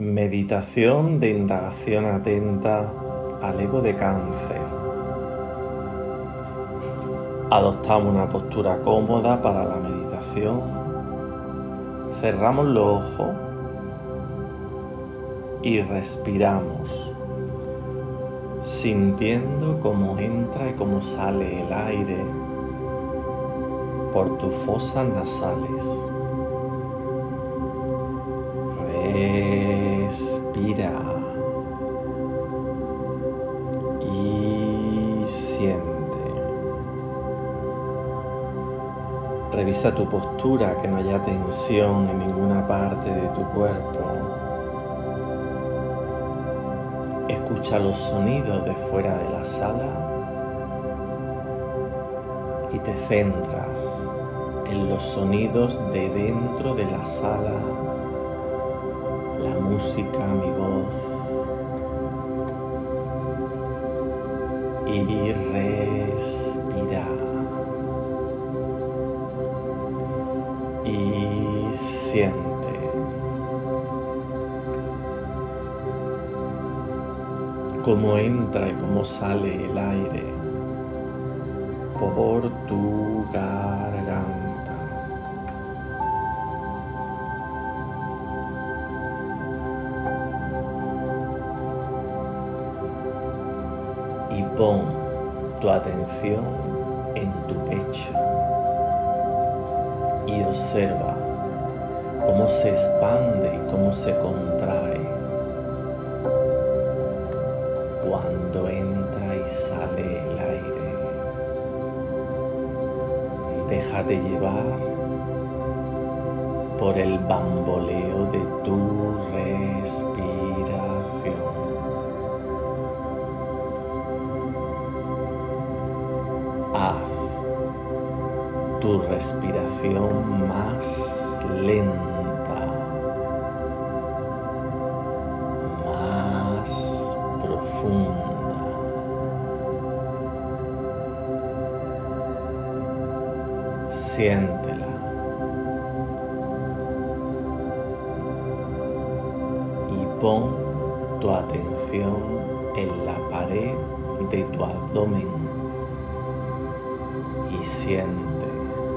Meditación de indagación atenta al ego de Cáncer. Adoptamos una postura cómoda para la meditación. Cerramos los ojos y respiramos, sintiendo cómo entra y cómo sale el aire por tus fosas nasales. Respira y siente. Revisa tu postura, que no haya tensión en ninguna parte de tu cuerpo. Escucha los sonidos de fuera de la sala y te centras en los sonidos de dentro de la sala. La música, mi voz, y respira y siente. Cómo entra y cómo sale el aire por tu garganta. Y pon tu atención en tu pecho y observa cómo se expande y cómo se contrae cuando entra y sale el aire. Déjate llevar por el bamboleo de tu respiración. Haz tu respiración más lenta, más profunda. Siéntela y pon tu atención en la pared de tu abdomen. Y siente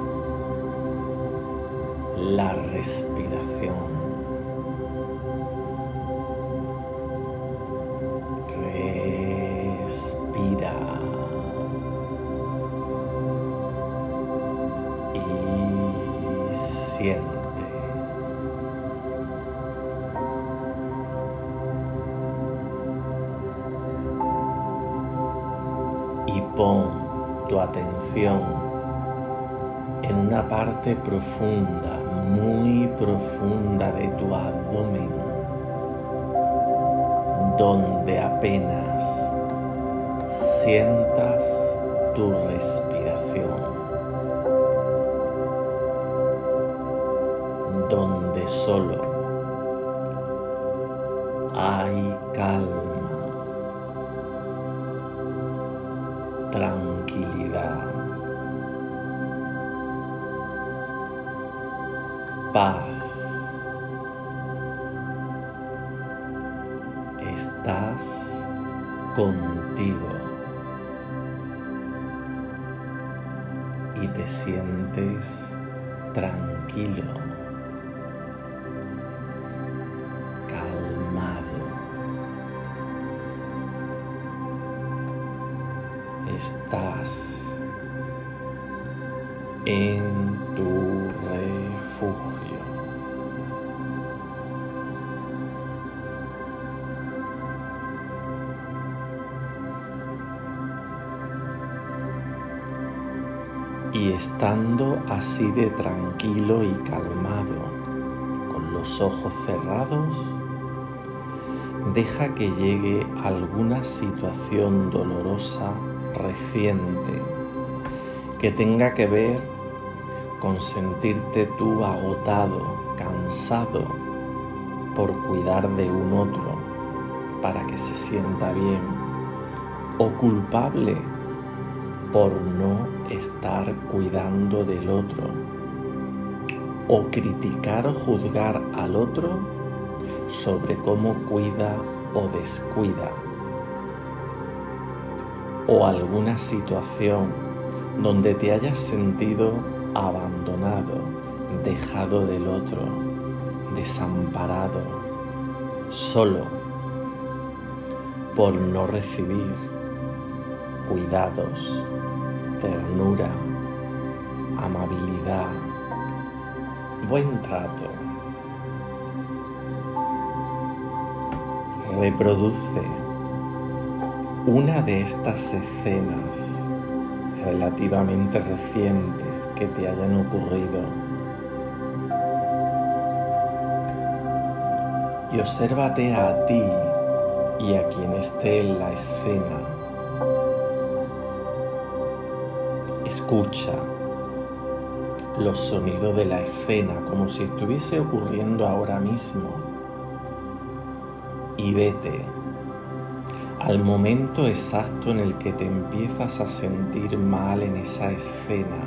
la respiración. Respira y siente. Y pon tu atención en una parte profunda, muy profunda de tu abdomen, donde apenas sientas tu respiración, donde solo hay calma, tranquilidad, paz. Estás contigo y te sientes tranquilo, calmado. Estás en tu refugio. Y estando así de tranquilo y calmado, con los ojos cerrados, deja que llegue alguna situación dolorosa reciente que tenga que ver con sentirte tú agotado, cansado por cuidar de un otro para que se sienta bien, o culpable por no estar cuidando del otro, o criticar o juzgar al otro sobre cómo cuida o descuida, o alguna situación donde te hayas sentido abandonado, dejado del otro, desamparado, solo, por no recibir cuidados, ternura, amabilidad, buen trato. Reproduce una de estas escenas relativamente recientes que te hayan ocurrido y obsérvate a ti y a quien esté en la escena. Escucha los sonidos de la escena como si estuviese ocurriendo ahora mismo y vete al momento exacto en el que te empiezas a sentir mal en esa escena.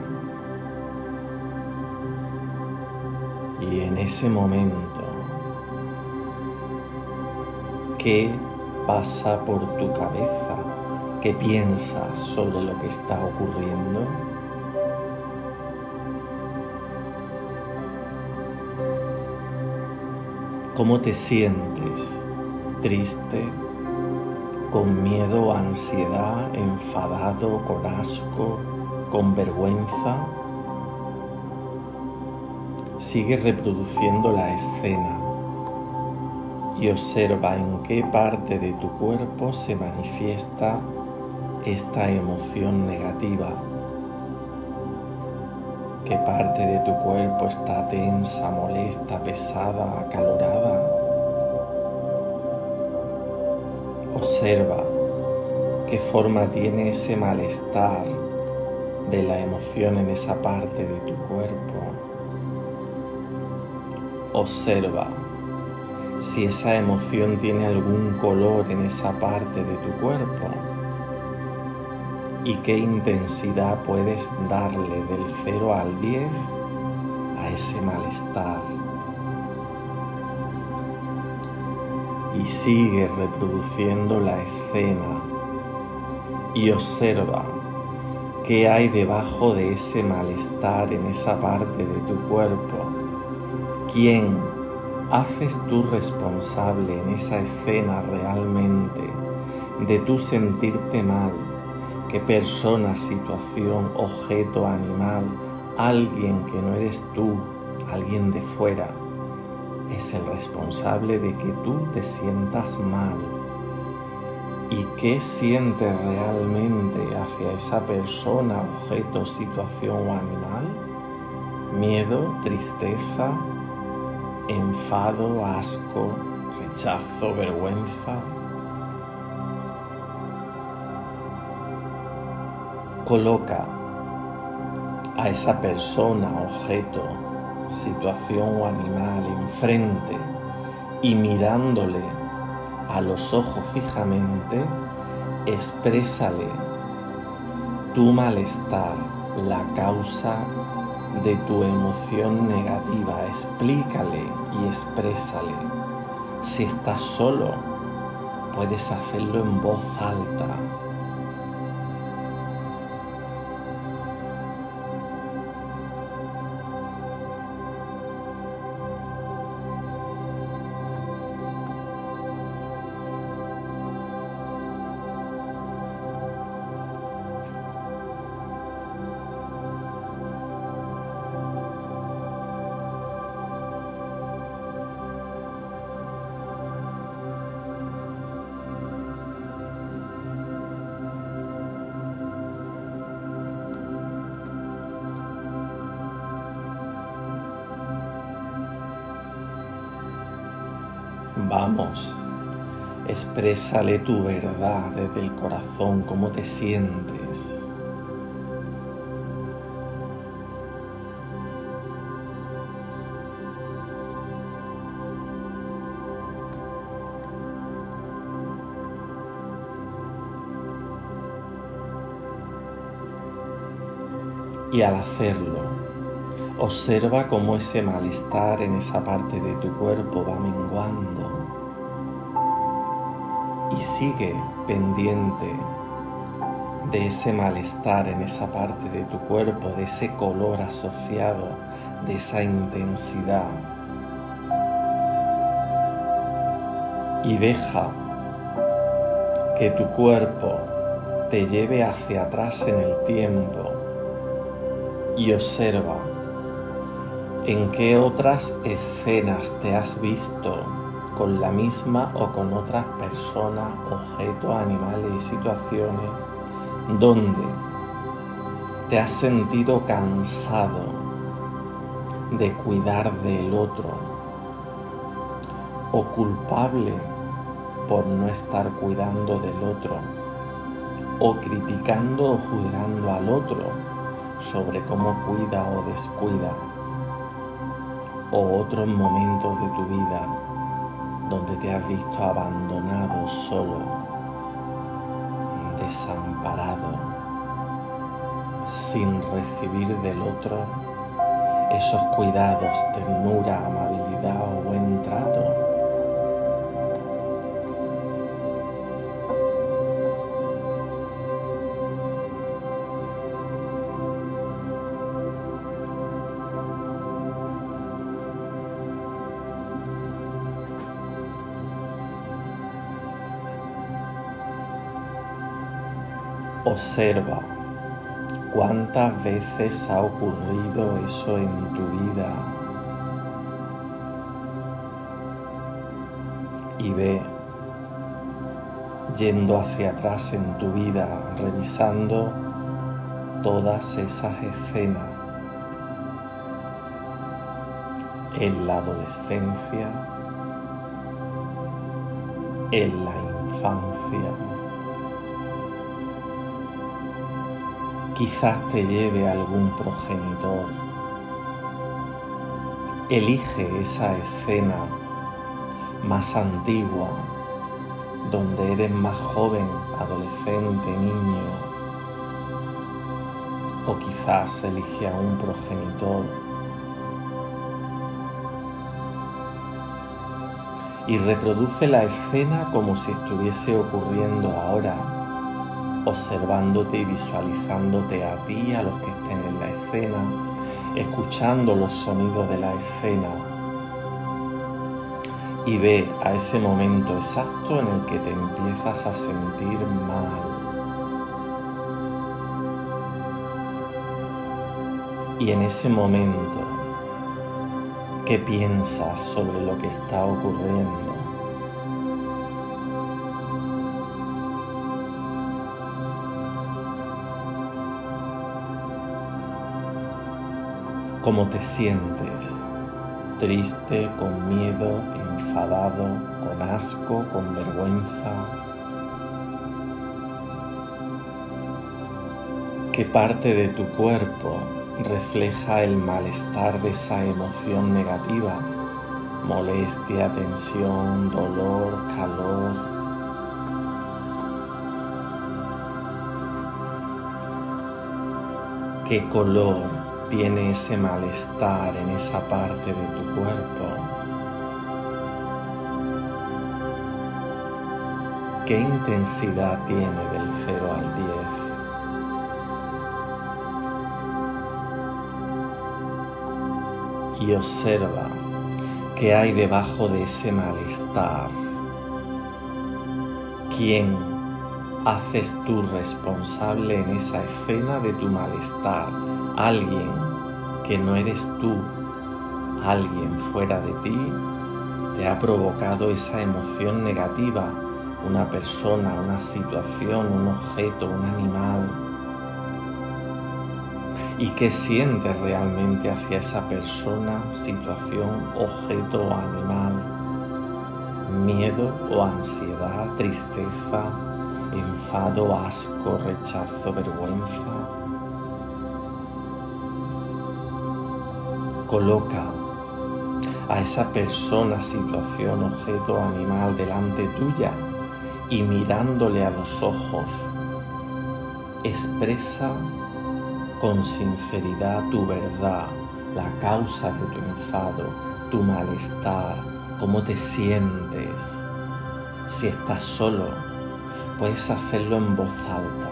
Y en ese momento, ¿qué pasa por tu cabeza? ¿Qué piensas sobre lo que está ocurriendo? ¿Cómo te sientes? ¿Triste? ¿Con miedo o ansiedad? ¿Enfadado? ¿Con asco? ¿Con vergüenza? Sigue reproduciendo la escena y observa en qué parte de tu cuerpo se manifiesta esta emoción negativa. ¿Qué parte de tu cuerpo está tensa, molesta, pesada, acalorada? Observa qué forma tiene ese malestar de la emoción en esa parte de tu cuerpo. Observa si esa emoción tiene algún color en esa parte de tu cuerpo y qué intensidad puedes darle del 0 al 10 a ese malestar. Y sigue reproduciendo la escena y observa qué hay debajo de ese malestar en esa parte de tu cuerpo. ¿Quién haces tú responsable en esa escena realmente de tu sentirte mal? ¿Qué persona, situación, objeto, animal, alguien que no eres tú, alguien de fuera, es el responsable de que tú te sientas mal? ¿Y qué sientes realmente hacia esa persona, objeto, situación o animal? ¿Miedo, tristeza, enfado, asco, rechazo, vergüenza? Coloca a esa persona, objeto, situación o animal enfrente y mirándole a los ojos fijamente, exprésale tu malestar, la causa de tu emoción negativa. Explícale y exprésale. Si estás solo, puedes hacerlo en voz alta. Vamos, exprésale tu verdad desde el corazón, cómo te sientes. Y al hacerlo, observa cómo ese malestar en esa parte de tu cuerpo va menguando. menguando y sigue pendiente de ese malestar en esa parte de tu cuerpo, de ese color asociado, de esa intensidad. Y deja que tu cuerpo te lleve hacia atrás en el tiempo y observa en qué otras escenas te has visto con la misma o con otras personas, objetos, animales y situaciones donde te has sentido cansado de cuidar del otro o culpable por no estar cuidando del otro o criticando o juzgando al otro sobre cómo cuida o descuida, o otros momentos de tu vida donde te has visto abandonado, solo, desamparado, sin recibir del otro esos cuidados, ternura, amabilidad o buen trato. Observa cuántas veces ha ocurrido eso en tu vida y ve yendo hacia atrás en tu vida, revisando todas esas escenas en la adolescencia, en la infancia. Quizás te lleve algún progenitor. Elige esa escena más antigua, donde eres más joven, adolescente, niño, o quizás elige a un progenitor y reproduce la escena como si estuviese ocurriendo ahora, observándote y visualizándote a ti y a los que estén en la escena, escuchando los sonidos de la escena, y ve a ese momento exacto en el que te empiezas a sentir mal. Y en ese momento, ¿qué piensas sobre lo que está ocurriendo? ¿Cómo te sientes? ¿Triste, con miedo, enfadado, con asco, con vergüenza? ¿Qué parte de tu cuerpo refleja el malestar de esa emoción negativa? Molestia, tensión, dolor, calor. ¿Qué color tiene ese malestar en esa parte de tu cuerpo? ¿Qué intensidad tiene del 0 al 10? Y observa qué hay debajo de ese malestar. ¿Quién haces tú responsable en esa escena de tu malestar? Alguien que no eres tú, alguien fuera de ti, te ha provocado esa emoción negativa, una persona, una situación, un objeto, un animal. ¿Y qué sientes realmente hacia esa persona, situación, objeto o animal? ¿Miedo o ansiedad, tristeza, enfado, asco, rechazo, vergüenza? Coloca a esa persona, situación, objeto o animal delante tuya y mirándole a los ojos, expresa con sinceridad tu verdad, la causa de tu enfado, tu malestar, cómo te sientes. Si estás solo, puedes hacerlo en voz alta.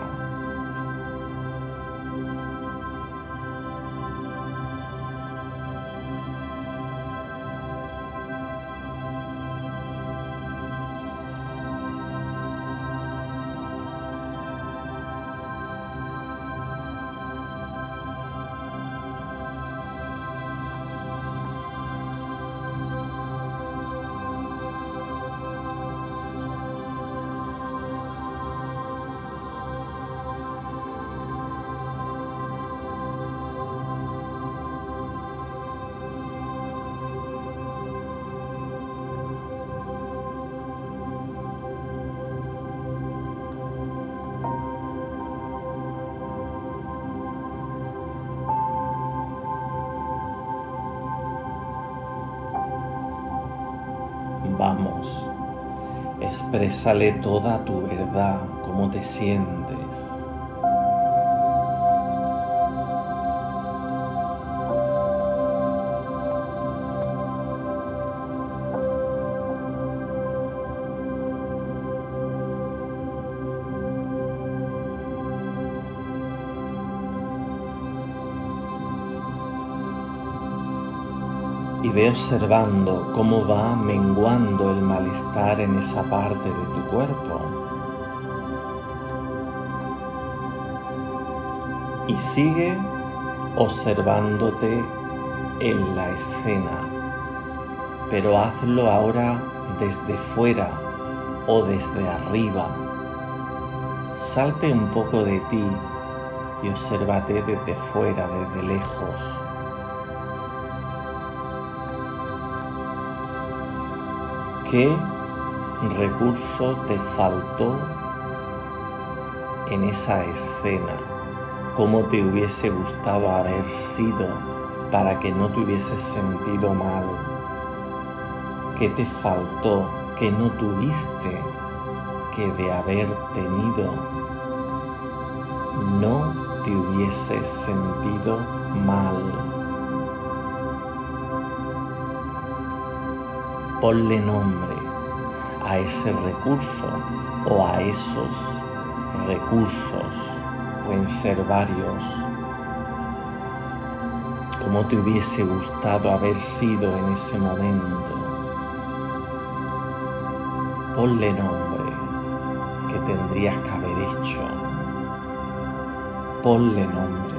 Vamos, exprésale toda tu verdad, cómo te sientes. Y ve observando cómo va menguando el malestar en esa parte de tu cuerpo. Y sigue observándote en la escena, pero hazlo ahora desde fuera o desde arriba. Salte un poco de ti y obsérvate desde fuera, desde lejos. ¿Qué recurso te faltó en esa escena? ¿Cómo te hubiese gustado haber sido para que no te hubieses sentido mal? ¿Qué te faltó que no tuviste que de haber tenido no te hubieses sentido mal? Ponle nombre a ese recurso o a esos recursos, pueden ser varios. ¿Cómo te hubiese gustado haber sido en ese momento? Ponle nombre, que tendrías que haber hecho. Ponle nombre.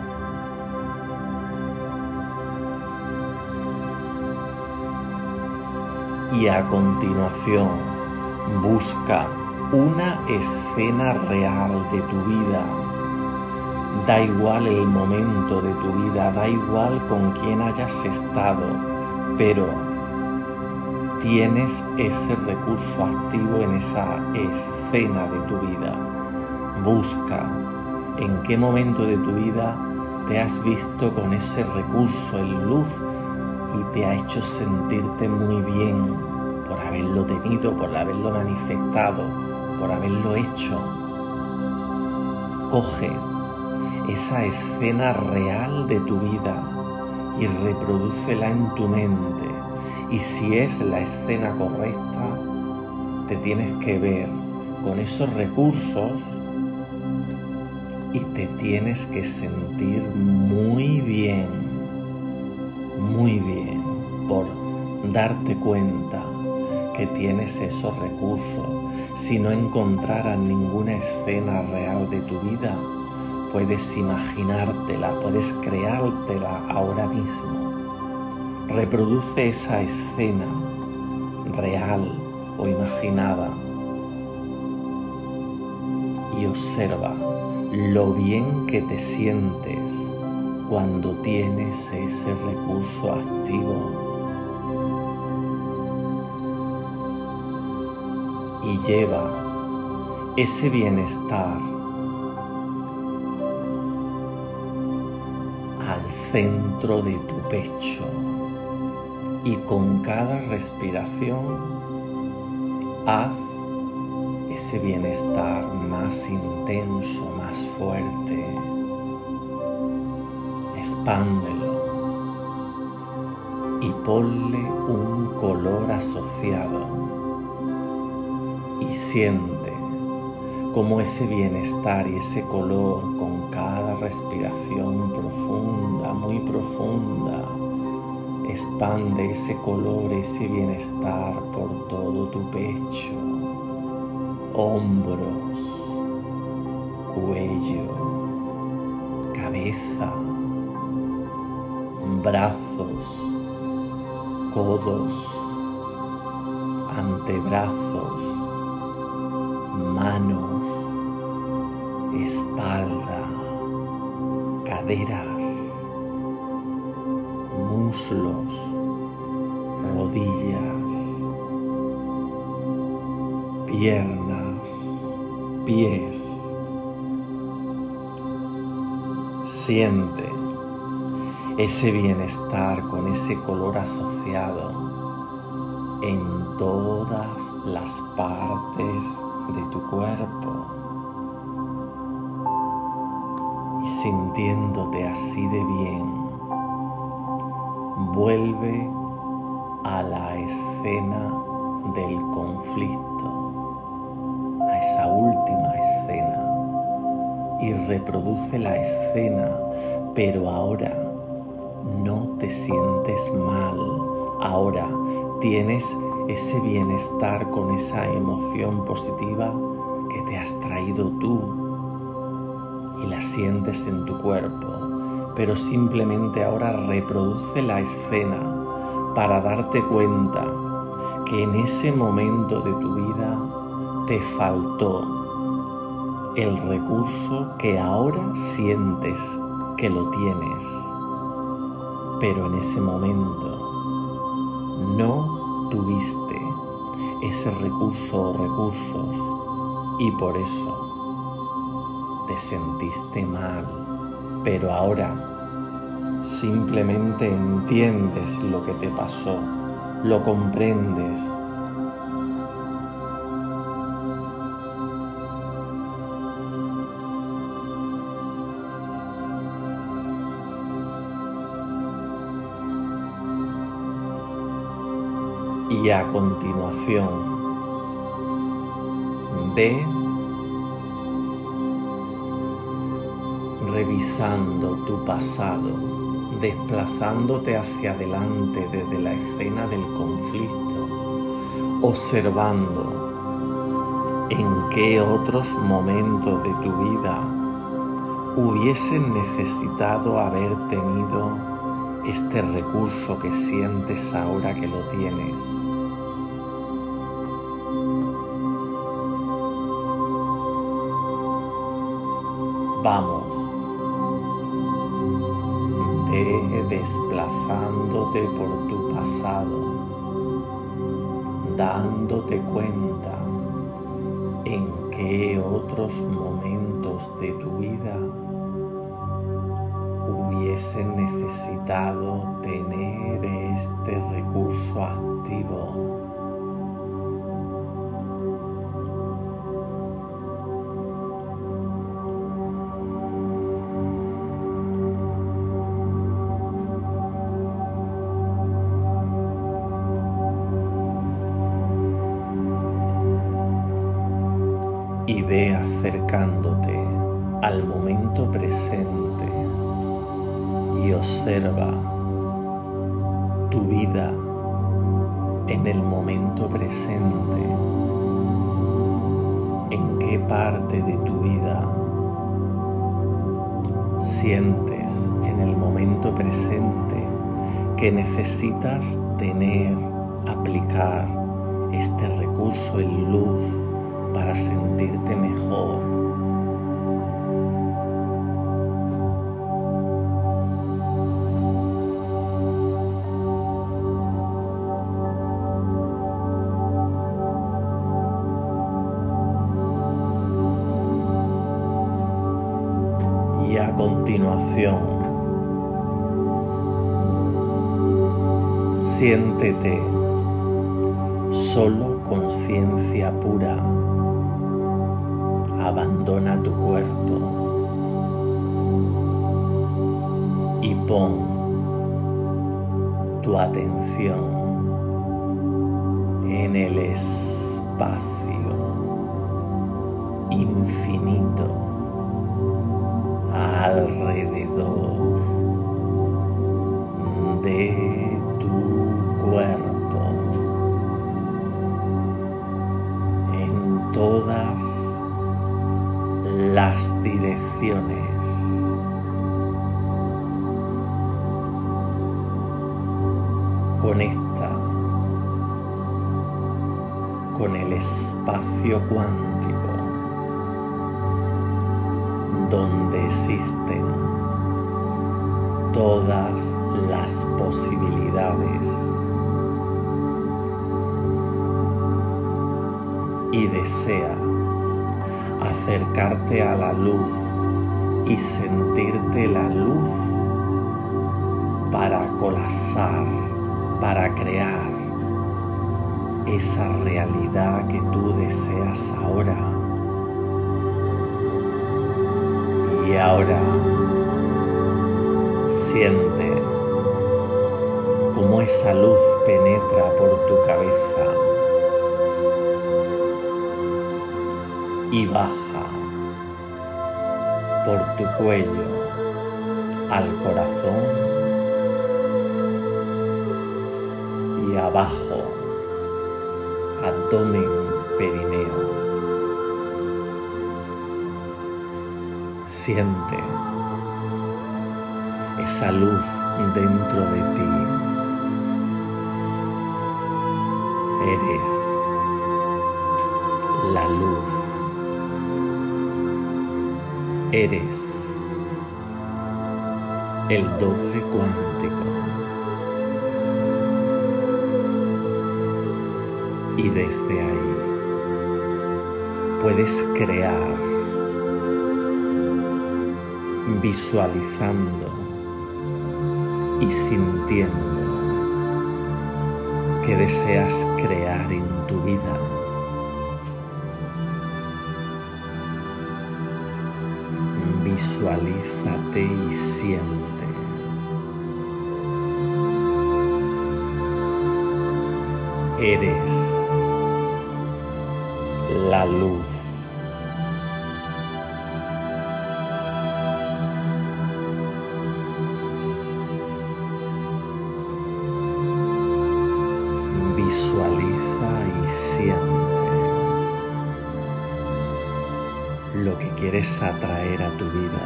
Y a continuación, busca una escena real de tu vida. Da igual el momento de tu vida, da igual con quién hayas estado, pero tienes ese recurso activo en esa escena de tu vida. Busca en qué momento de tu vida te has visto con ese recurso en luz y te ha hecho sentirte muy bien por haberlo tenido, por haberlo manifestado, por haberlo hecho. Coge esa escena real de tu vida y reprodúcela en tu mente. Y si es la escena correcta, te tienes que ver con esos recursos y te tienes que sentir muy bien por darte cuenta que tienes esos recursos. Si no encontraras ninguna escena real de tu vida, puedes imaginártela, puedes creártela ahora mismo. Reproduce esa escena real o imaginada y observa lo bien que te sientes cuando tienes ese recurso activo. Y lleva ese bienestar al centro de tu pecho y con cada respiración haz ese bienestar más intenso, más fuerte. Expándelo y ponle un color asociado y siente cómo ese bienestar y ese color con cada respiración profunda, muy profunda, expande ese color, ese bienestar por todo tu pecho, hombros, cuello, cabeza, brazos, codos, antebrazos, manos, espalda, caderas, muslos, rodillas, piernas, pies. Siente ese bienestar con ese color asociado en todas las partes de tu cuerpo y sintiéndote así de bien, vuelve a la escena del conflicto, a esa última escena, y reproduce la escena, pero ahora no te sientes mal, ahora tienes ese bienestar con esa emoción positiva que te has traído tú y la sientes en tu cuerpo, pero simplemente ahora reproduce la escena para darte cuenta que en ese momento de tu vida te faltó el recurso que ahora sientes que lo tienes, pero en ese momento no tuviste ese recurso o recursos y por eso te sentiste mal, pero ahora simplemente entiendes lo que te pasó, lo comprendes. Y a continuación, ve revisando tu pasado, desplazándote hacia adelante desde la escena del conflicto, observando en qué otros momentos de tu vida hubiesen necesitado haber tenido este recurso que sientes ahora que lo tienes. Vamos, ve desplazándote por tu pasado, dándote cuenta en qué otros momentos de tu vida hubiesen necesitado tener este recurso activo. Y ve acercándote al momento presente y observa tu vida en el momento presente. ¿En qué parte de tu vida sientes en el momento presente que necesitas tener, aplicar este recurso en luz para sentirte mejor? Y a continuación, siéntete solo conciencia pura. Abandona tu cuerpo y pon tu atención en el espacio infinito alrededor de tu cuerpo, en todas las direcciones. Conecta con el espacio cuántico donde existen todas las posibilidades y desea acercarte a la luz y sentirte la luz para colapsar, para crear esa realidad que tú deseas ahora. Y ahora siente cómo esa luz penetra por tu cabeza y baja por tu cuello al corazón y abajo, abdomen, perineo. Siente esa luz dentro de ti. Eres la luz. Eres el doble cuántico. Y desde ahí puedes crear visualizando y sintiendo que deseas crear en tu vida. Visualízate y siente. Eres la luz. Visualiza y siente lo que quieres atraer a tu vida,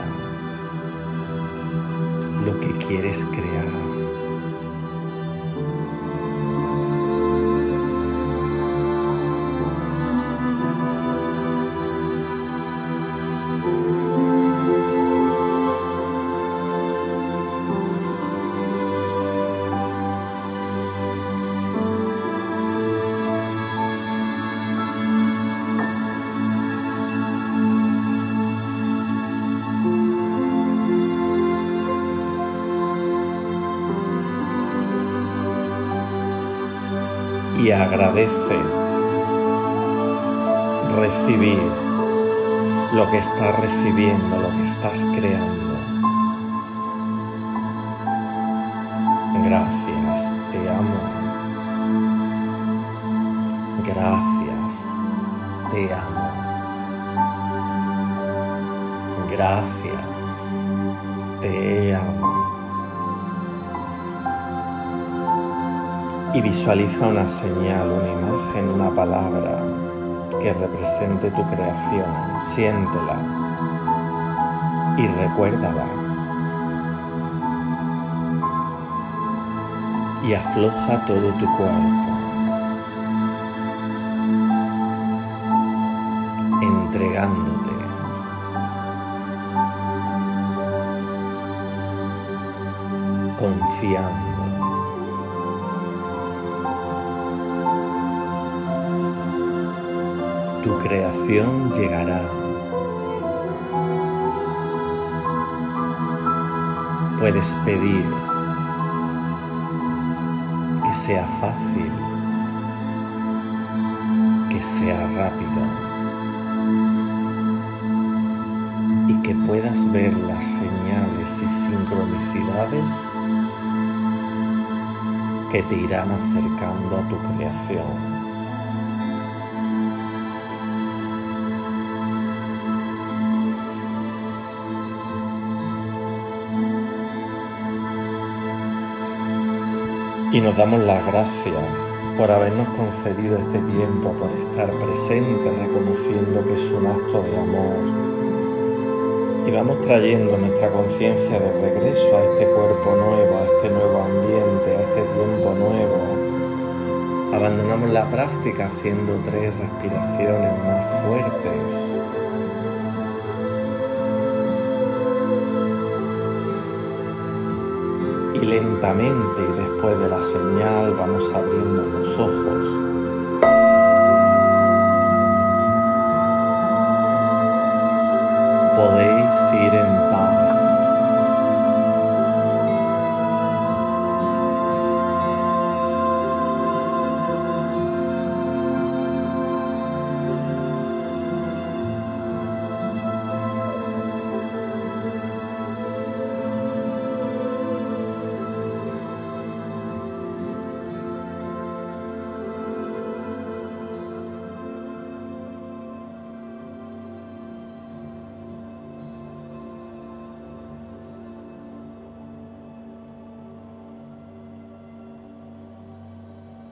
lo que quieres crear. Y agradece recibir lo que estás recibiendo, lo que estás creando. Gracias, te amo. Gracias, te amo. Gracias, te amo. Y visualiza una señal, una imagen, una palabra que represente tu creación. Siéntela y recuérdala. Y afloja todo tu cuerpo, entregándote. Confiando. Tu creación llegará. Puedes pedir que sea fácil, que sea rápido y que puedas ver las señales y sincronicidades que te irán acercando a tu creación. Y nos damos las gracias por habernos concedido este tiempo, por estar presentes, reconociendo que es un acto de amor. Y vamos trayendo nuestra conciencia de regreso a este cuerpo nuevo, a este nuevo ambiente, a este tiempo nuevo. Abandonamos la práctica haciendo 3 respiraciones más fuertes. Y lentamente, y después de la señal, vamos abriendo los ojos.